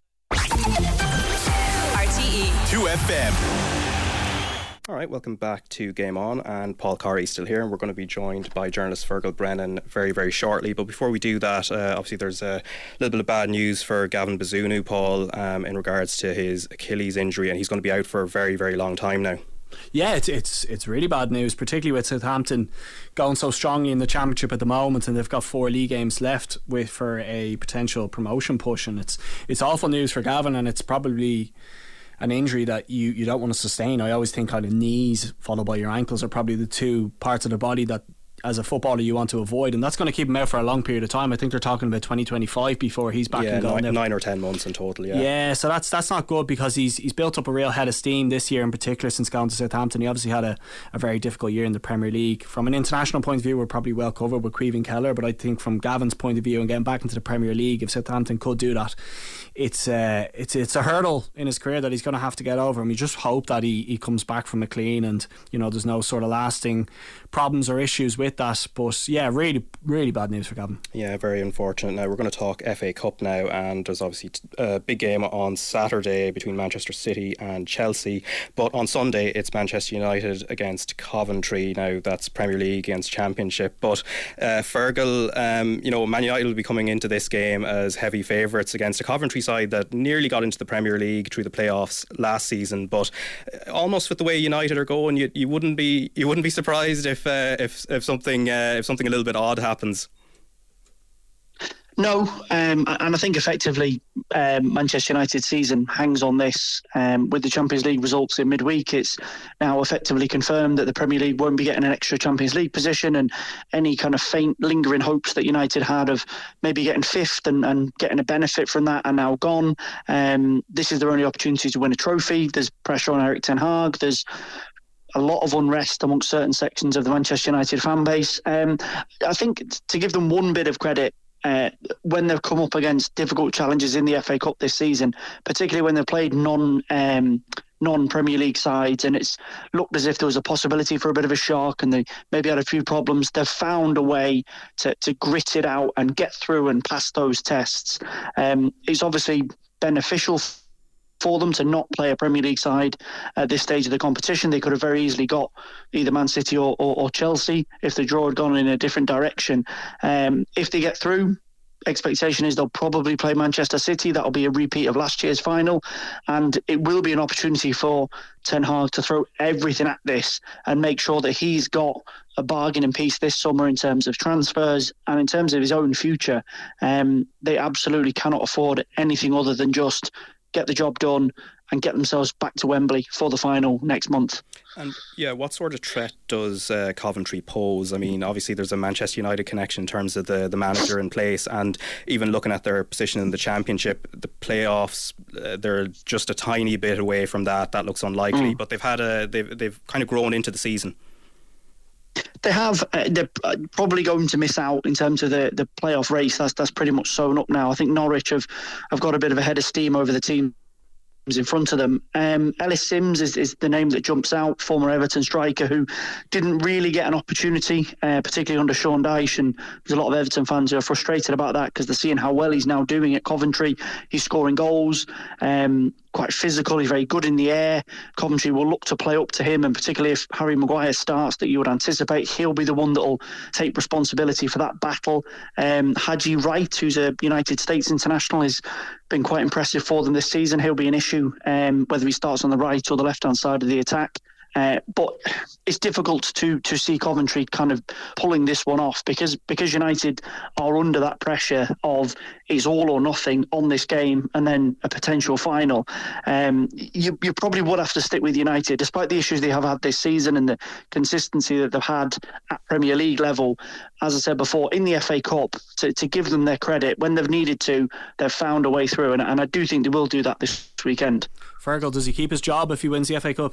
R T E two F M. All right, welcome back to Game On, and Paul Corey still here, and we're going to be joined by journalist Fergal Brennan very, very shortly. But before we do that, uh, obviously there's a little bit of bad news for Gavin Bazunu, Paul, um, in regards to his Achilles injury, and he's going to be out for a very, very long time now. Yeah, it's it's it's really bad news, particularly with Southampton going so strongly in the Championship at the moment, and they've got four league games left with for a potential promotion push, and it's it's awful news for Gavin, and it's probably an injury that you, you don't want to sustain. I always think kind of knees followed by your ankles are probably the two parts of the body that as a footballer you want to avoid, and that's going to keep him out for a long period of time. I think they're talking about twenty twenty-five before he's back yeah, and going. Nine, nine or ten months in total. Yeah, yeah. So that's that's not good because he's he's built up a real head of steam this year in particular since going to Southampton. He obviously had a, a very difficult year in the Premier League. From an international point of view, we're probably well covered with Caoimhín Keller, but I think from Gavin's point of view and getting back into the Premier League, if Southampton could do that, it's uh, it's it's a hurdle in his career that he's going to have to get over. And we just hope that he, he comes back from it clean, and you know there's no sort of lasting problems or issues with that. But yeah, really, really bad news for Gavin. Yeah, very unfortunate. Now we're going to talk F A Cup now, and there's obviously a big game on Saturday between Manchester City and Chelsea, but on Sunday it's Manchester United against Coventry. Now that's Premier League against Championship, but uh, Fergal, um, you know, Man United will be coming into this game as heavy favourites against a Coventry side that nearly got into the Premier League through the playoffs last season, but almost with the way United are going, you, you wouldn't be you wouldn't be surprised if uh, if if something uh, if something a little bit odd happens. No, um, and I think effectively um, Manchester United's season hangs on this. Um, with the Champions League results in midweek, it's now effectively confirmed that the Premier League won't be getting an extra Champions League position, and any kind of faint lingering hopes that United had of maybe getting fifth and, and getting a benefit from that are now gone. Um, this is their only opportunity to win a trophy. There's pressure on Erik ten Hag. There's a lot of unrest amongst certain sections of the Manchester United fan base. Um, I think to give them one bit of credit, Uh, when they've come up against difficult challenges in the F A Cup this season, particularly when they've played non um, non-Premier League sides, and it's looked as if there was a possibility for a bit of a shock and they maybe had a few problems, they've found a way to, to grit it out and get through and pass those tests. Um, it's obviously beneficial for them to not play a Premier League side at this stage of the competition. They could have very easily got either Man City or, or, or Chelsea if the draw had gone in a different direction. Um, if they get through, expectation is they'll probably play Manchester City. That'll be a repeat of last year's final, and it will be an opportunity for Ten Hag to throw everything at this and make sure that he's got a bargaining piece this summer in terms of transfers and in terms of his own future. Um, they absolutely cannot afford anything other than just get the job done and get themselves back to Wembley for the final next month. And yeah, what sort of threat does uh, Coventry pose? I mean, obviously there's a Manchester United connection in terms of the, the manager in place, and even looking at their position in the Championship, the playoffs, uh, they're just a tiny bit away from that. That looks unlikely, mm. but they've had a they've they've kind of grown into the season. They have. Uh, they're probably going to miss out in terms of the, the playoff race. That's that's pretty much sewn up now. I think Norwich have, have got a bit of a head of steam over the teams in front of them. Um, Ellis Sims is, is the name that jumps out, former Everton striker who didn't really get an opportunity, uh, particularly under Sean Dyche, and there's a lot of Everton fans who are frustrated about that because they're seeing how well he's now doing at Coventry. He's scoring goals. Um, quite physical. He's very good in the air. Coventry will look to play up to him, and particularly if Harry Maguire starts, that you would anticipate he'll be the one that will take responsibility for that battle. Um, Haji Wright, who's a United States international, has been quite impressive for them this season. He'll be an issue um, whether he starts on the right or the left-hand side of the attack. Uh, but it's difficult to to see Coventry kind of pulling this one off because because United are under that pressure of it's all or nothing on this game and then a potential final. Um, you, you probably would have to stick with United, despite the issues they have had this season and the consistency that they've had at Premier League level. As I said before, in the F A Cup, to, to give them their credit, when they've needed to, they've found a way through, and, and I do think they will do that this weekend. Fergal, does he keep his job if he wins the F A Cup?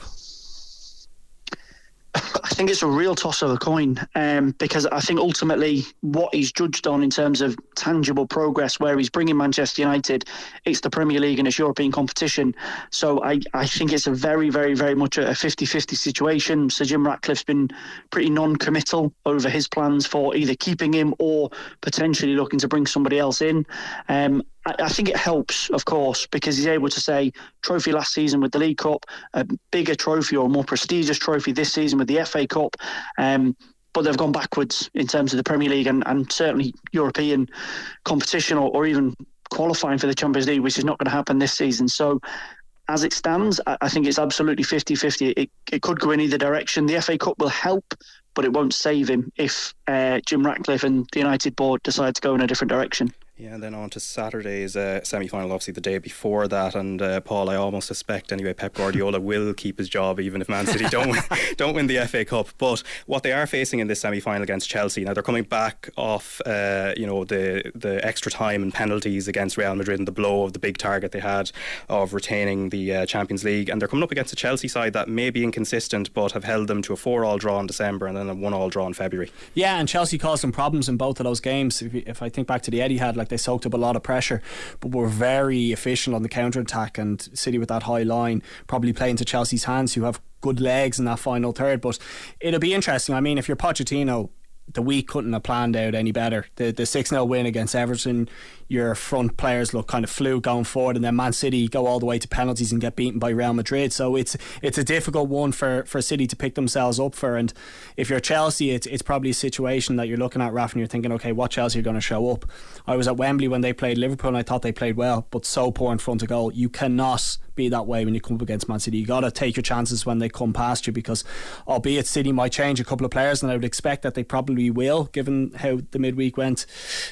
I think it's a real toss of a coin um, because I think ultimately what he's judged on in terms of tangible progress, where he's bringing Manchester United, it's the Premier League and it's European competition. So I, I think it's a very, very, very much a fifty-fifty situation. Sir Jim Ratcliffe's been pretty non-committal over his plans for either keeping him or potentially looking to bring somebody else in. Um, I think it helps, of course, because he's able to say trophy last season with the League Cup, a bigger trophy or a more prestigious trophy this season with the F A Cup. Um, but they've gone backwards in terms of the Premier League and, and certainly European competition or, or even qualifying for the Champions League, which is not going to happen this season. So as it stands, I, I think it's absolutely fifty-fifty. It, it could go in either direction. The F A Cup will help, but it won't save him if uh, Jim Ratcliffe and the United board decide to go in a different direction. Yeah, and then on to Saturday's uh, semi-final, obviously the day before that. And uh, Paul, I almost suspect anyway Pep Guardiola will keep his job even if Man City don't win, don't win the F A Cup. But what they are facing in this semi-final against Chelsea, now they're coming back off uh, you know the the extra time and penalties against Real Madrid and the blow of the big target they had of retaining the uh, Champions League, and they're coming up against a Chelsea side that may be inconsistent but have held them to a four-all draw in December and then a one-all draw in February. Yeah, and Chelsea caused some problems in both of those games. If, if I think back to the Etihad, like they soaked up a lot of pressure but were very efficient on the counter-attack, and City with that high line probably play into Chelsea's hands, who have good legs in that final third. But it'll be interesting. I mean, if you're Pochettino, the week couldn't have planned out any better. The the six nil win against Everton, your front players look kind of fluid going forward, and then Man City go all the way to penalties and get beaten by Real Madrid. So it's it's a difficult one for, for City to pick themselves up for. And if you're Chelsea, it's it's probably a situation that you're looking at, Raf, and you're thinking, okay, what Chelsea are going to show up? I was at Wembley when they played Liverpool and I thought they played well, but so poor in front of goal. You cannot be that way when you come up against Man City. You got to take your chances when they come past you, because albeit City might change a couple of players, and I would expect that they probably will given how the midweek went,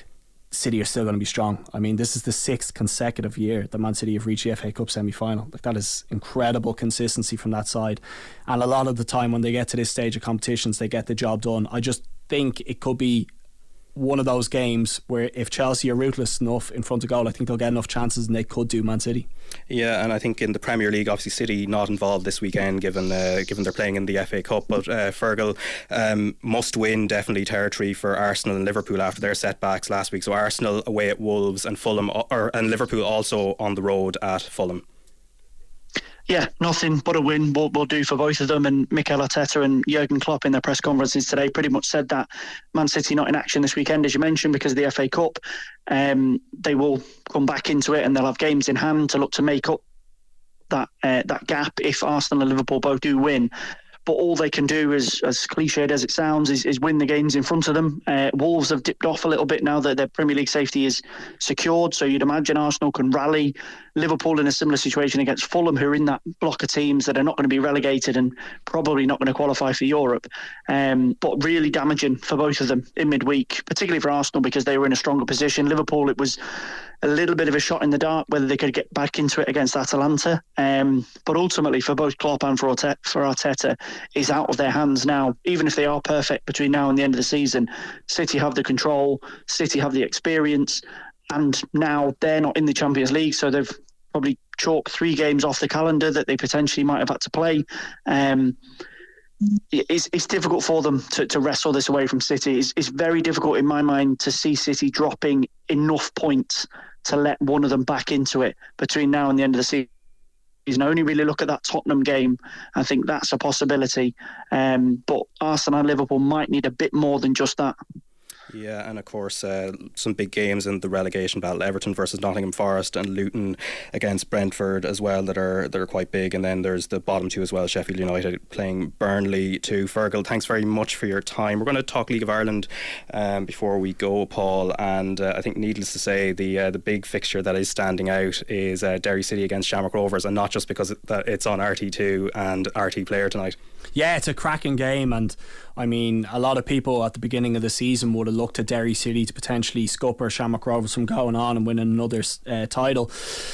City are still going to be strong. I mean, this is the sixth consecutive year that Man City have reached the F A Cup semi-final. Like, that is incredible consistency from that side, and a lot of the time when they get to this stage of competitions they get the job done. I just think it could be one of those games where if Chelsea are ruthless enough in front of goal, I think they'll get enough chances and they could do Man City. Yeah, and I think in the Premier League, obviously City not involved this weekend given uh, given they're playing in the F A Cup, but uh, Fergal, um, must win definitely territory for Arsenal and Liverpool after their setbacks last week. So Arsenal away at Wolves and Fulham, or, and Liverpool also on the road at Fulham. Yeah, nothing but a win will, will do for both of them. And Mikel Arteta and Jurgen Klopp in their press conferences today pretty much said that Man City not in action this weekend, as you mentioned, because of the F A Cup. Um, they will come back into it and they'll have games in hand to look to make up that uh, that gap if Arsenal and Liverpool both do win. But all they can do, is, as cliched as it sounds, is, is win the games in front of them. Uh, Wolves have dipped off a little bit now that their Premier League safety is secured, so you'd imagine Arsenal can rally. Liverpool in a similar situation against Fulham, who are in that block of teams that are not going to be relegated and probably not going to qualify for Europe. Um, but really damaging for both of them in midweek, particularly for Arsenal because they were in a stronger position. Liverpool, it was a little bit of a shot in the dark whether they could get back into it against Atalanta. Um, but ultimately, for both Klopp and for Arteta, for Arteta, is out of their hands now. Even if they are perfect between now and the end of the season, City have the control, City have the experience, and now they're not in the Champions League, so they've probably chalked three games off the calendar that they potentially might have had to play. Um, it's, it's difficult for them to, to wrestle this away from City. It's, it's very difficult in my mind to see City dropping enough points to let one of them back into it between now and the end of the season. You can only really look at that Tottenham game. I think that's a possibility. Um, but Arsenal and Liverpool might need a bit more than just that. Yeah, and of course uh, some big games in the relegation battle: Everton versus Nottingham Forest and Luton against Brentford as well, that are that are quite big. And then there's the bottom two as well, Sheffield United playing Burnley too. Fergal, thanks very much for your time. We're going to talk League of Ireland um, before we go, Paul, and uh, I think needless to say the uh, the big fixture that is standing out is uh, Derry City against Shamrock Rovers, and not just because it, that it's on R T two and R T Player tonight. Yeah, it's a cracking game, and I mean, a lot of people at the beginning of the season would have looked at Derry City to potentially scupper Shamrock Rovers from going on and winning another uh, title.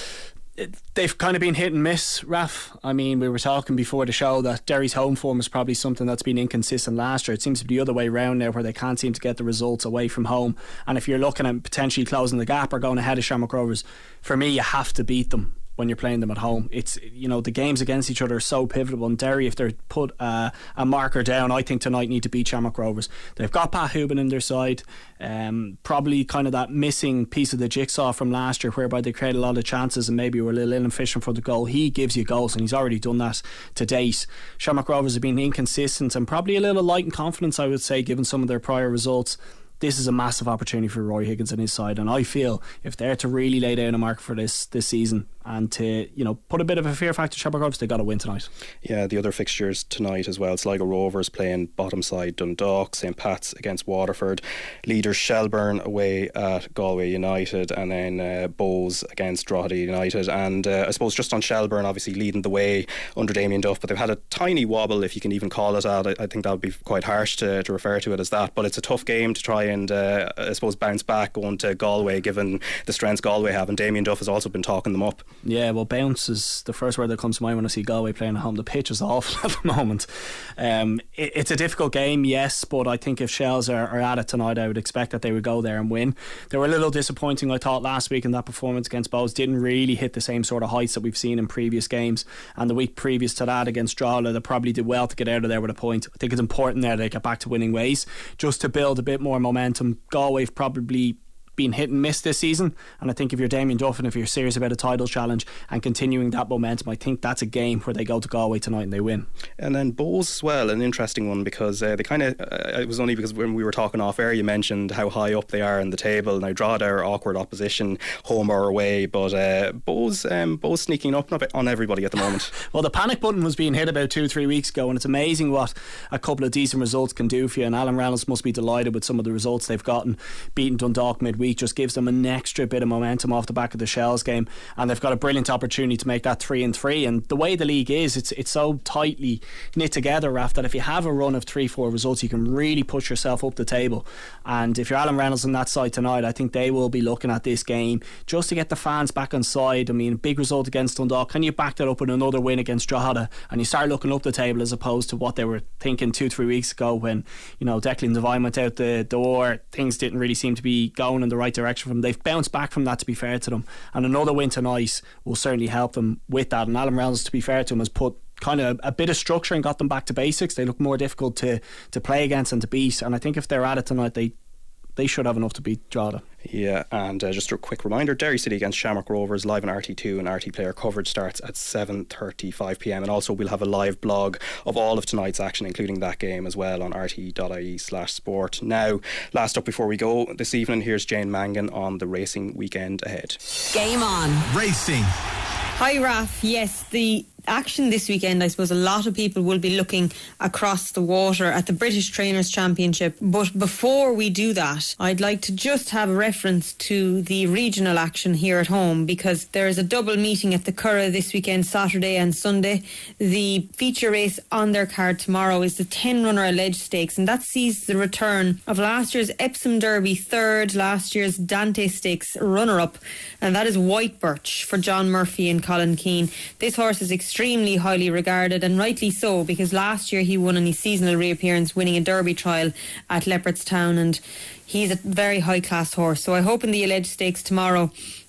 It, they've kind of been hit and miss, Raf. I mean, we were talking before the show that Derry's home form is probably something that's been inconsistent last year. It seems to be the other way around now, where they can't seem to get the results away from home. And if you're looking at potentially closing the gap or going ahead of Shamrock Rovers, for me, you have to beat them when you're playing them at home. It's, you know, the games against each other are so pivotal, and Derry, if they're put uh, a marker down, I think tonight need to beat Shamrock Rovers. They've got Pat Hubin in their side, um, probably kind of that missing piece of the jigsaw from last year, whereby they create a lot of chances and maybe were a little inefficient for the goal. He gives you goals, and he's already done that to date. Shamrock Rovers have been inconsistent and probably a little light in confidence, I would say, given some of their prior results. This is a massive opportunity for Roy Higgins and his side, and I feel if they're to really lay down a mark for this this season and to, you know, put a bit of a fear factor to Shamrock Rovers, they've got to win tonight. Yeah, the other fixtures tonight as well: Sligo Rovers playing bottom side Dundalk, St Pat's against Waterford, leaders Shelburne away at Galway United, and then uh, Bows against Drogheda United. And uh, I suppose just on Shelburne, obviously leading the way under Damien Duff, but they've had a tiny wobble, if you can even call it that. I, I think that would be quite harsh to, to refer to it as that, but it's a tough game to try and uh, I suppose bounce back going to Galway, given the strengths Galway have, and Damien Duff has also been talking them up. Yeah, well, bounce is the first word that comes to mind when I see Galway playing at home. The pitch is awful at the moment. Um, it, it's a difficult game, yes, but I think if Shells are, are at it tonight, I would expect that they would go there and win. They were a little disappointing, I thought, last week in that performance against Bows. Didn't really hit the same sort of heights that we've seen in previous games, and the week previous to that against Drogheda, they probably did well to get out of there with a point. I think it's important there they get back to winning ways, just to build a bit more momentum. Galway have probably been hit and miss this season, and I think if you're Damien Duff and if you're serious about a title challenge and continuing that momentum, I think that's a game where they go to Galway tonight and they win. And then Bows as well, an interesting one, because uh, they kind of uh, it was only because when we were talking off air you mentioned how high up they are in the table. Now Drogheda are awkward opposition, home or away, but uh, Bows um, Bows sneaking up on everybody at the moment. Well, the panic button was being hit about two three weeks ago, and it's amazing what a couple of decent results can do for you, and Alan Reynolds must be delighted with some of the results they've gotten. Beating Dundalk midweek just gives them an extra bit of momentum off the back of the Shells game, and they've got a brilliant opportunity to make that three and three. And the way the league is, it's it's so tightly knit together, Raf, that if you have a run of three four results, you can really push yourself up the table. And if you're Alan Reynolds on that side tonight, I think they will be looking at this game just to get the fans back on side. I mean, big result against Dundalk, can you back that up with another win against Drogheda, and you start looking up the table as opposed to what they were thinking two three weeks ago when, you know, Declan Devine went out the door, things didn't really seem to be going in the right direction from them. They've bounced back from that, to be fair to them, and another win tonight will certainly help them with that. And Alan Reynolds, to be fair to him, has put kind of a bit of structure and got them back to basics. They look more difficult to, to play against and to beat, and I think if they're at it tonight, they they should have enough to beat Drogheda. Yeah, and uh, just a quick reminder, Derry City against Shamrock Rovers live on R T two, and R T Player coverage starts at seven thirty-five p m, and also we'll have a live blog of all of tonight's action, including that game as well, on r t dot i e slash sport. Now, last up before we go this evening, here's Jane Mangan on the racing weekend ahead. Game on. Racing. Hi Raf, yes, the action this weekend, I suppose a lot of people will be looking across the water at the British Trainers Championship, but before we do that, I'd like to just have a reference to the regional action here at home, because there is a double meeting at the Curragh this weekend, Saturday and Sunday. The feature race on their card tomorrow is the ten runner alleged stakes, and that sees the return of last year's Epsom Derby third, last year's Dante Stakes runner up, and that is White Birch for John Murphy and Colin Keane. This horse is extremely extremely highly regarded, and rightly so, because last year he won in his seasonal reappearance, winning a Derby trial at Leopardstown, and he's a very high class horse. So I hope in the alleged stakes tomorrow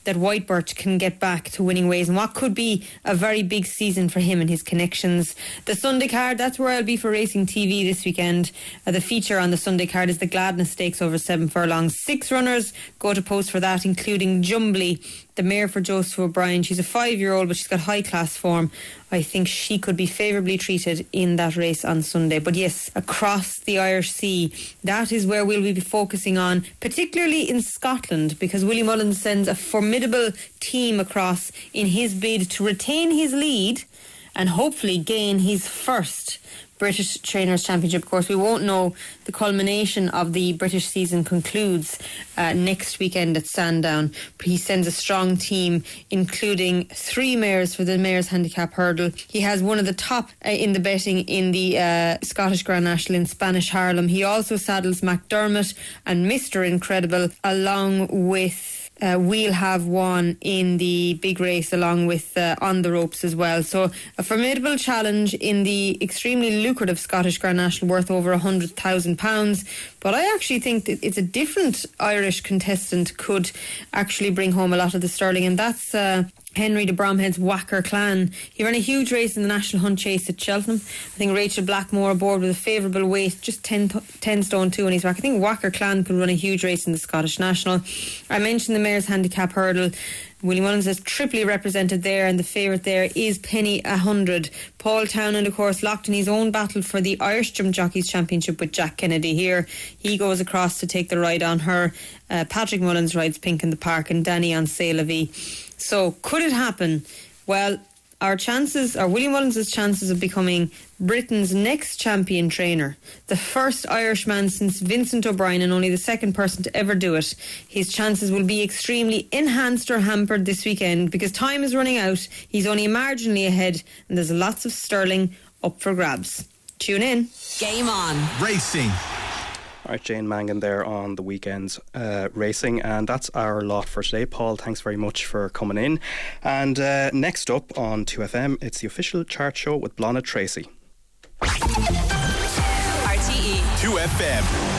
that White Birch can get back to winning ways and what could be a very big season for him and his connections. The Sunday card, that's where I'll be for Racing T V this weekend. Uh, the feature on the Sunday card is the Gladness Stakes over seven furlongs. Six runners go to post for that, including Jumbly, the mare for Joseph O'Brien. She's a five-year-old, but she's got high-class form. I think she could be favourably treated in that race on Sunday. But yes, across the Irish Sea, that is where we'll be focusing on, particularly in Scotland, because Willie Mullins sends a formidable team across in his bid to retain his lead and hopefully gain his first British Trainers' Championship. Of course, we won't know. The culmination of the British season concludes uh, next weekend at Sandown. But he sends a strong team, including three mares for the Mares Handicap Hurdle. He has one of the top uh, in the betting in the uh, Scottish Grand National in Spanish Harlem. He also saddles McDermott and Mister Incredible, along with Uh, we'll have one in the big race along with uh, On the Ropes as well. So a formidable challenge in the extremely lucrative Scottish Grand National worth over one hundred thousand pounds. But I actually think that it's a different Irish contestant could actually bring home a lot of the sterling, and that's uh, Henry de Bromhead's Whacker Clan. He ran a huge race in the National Hunt Chase at Cheltenham. I think Rachel Blackmore aboard with a favourable weight, just ten, ten stone two on his back. I think Whacker Clan could run a huge race in the Scottish National. I mentioned the Mares Handicap Hurdle. Willie Mullins is triply represented there, and the favourite there is Penny one hundred. Paul Townend, of course, locked in his own battle for the Irish Jump Jockeys Championship with Jack Kennedy here. He goes across to take the ride on her. Uh, Patrick Mullins rides Pink in the Park, and Danny on C'est La Vie. So, could it happen? Well, our chances, or Willie Mullins' chances of becoming Britain's next champion trainer, the first Irishman since Vincent O'Brien and only the second person to ever do it, his chances will be extremely enhanced or hampered this weekend because time is running out. He's only marginally ahead and there's lots of sterling up for grabs. Tune in. Game on. Racing. All right, Jane Mangan there on the weekend's uh, racing, and that's our lot for today. Paul, thanks very much for coming in. And uh, next up on two F M, it's the official chart show with Blonna Tracy. R T E two F M.